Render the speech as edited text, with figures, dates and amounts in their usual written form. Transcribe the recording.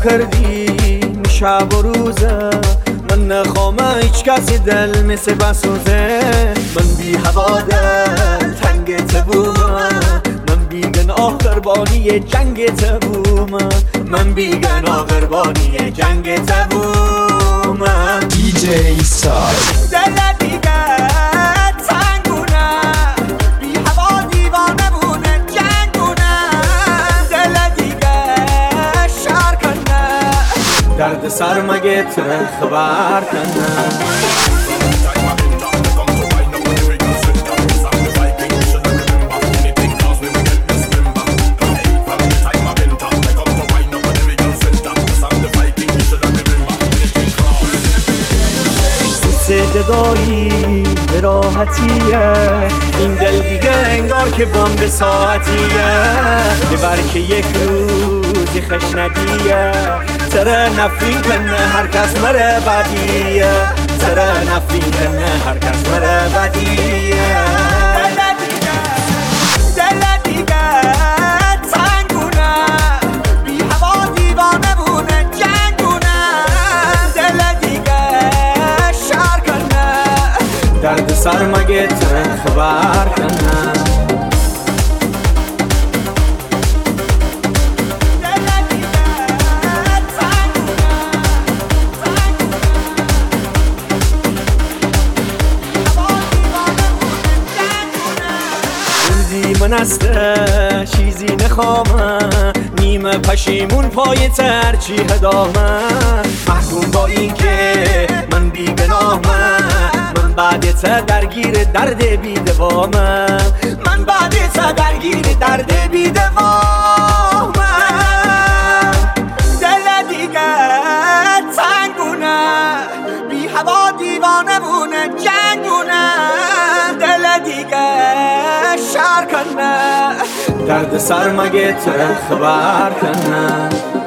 کردی شب و روزه من نخوام هیچ کسی دل مثل بسوزه من بی هوا دل تنگ تبومه من بیگناه قربانی جنگ تبومه من بیگناه قربانی جنگ تبومه DJ Sar دل دیگه تنگونه بی هوا دیوانه بونه جنگونه دل دیگه شهر کنه درد سر مگه تره خبر کنه صدایی به راحتیه این دل دیگه انگار که بمب ساعتیه ببر که یک روزی خشنگیه تره نفرین کنه هر کس مره بدیه تره نفرین کنه هر کس مره بدیه دل دیگه تنگونه بی هوا دیوانه بونه جنگونه دل دیگه شهر کنه درد سر مگه تره خبر کنه من استه چیزی نخوامه نیمه پشیمون پای ترچی هدامه محکوم با این که من بیگناهمه من بعد تا درگیر درد بیدوامه من بعد تا درگیر درد بیدوامه دل دیگه تنگونه بی هوا دیوانه بونه جنگونه دل دیگه شهر کنه درد سر مگه تره خبر کنه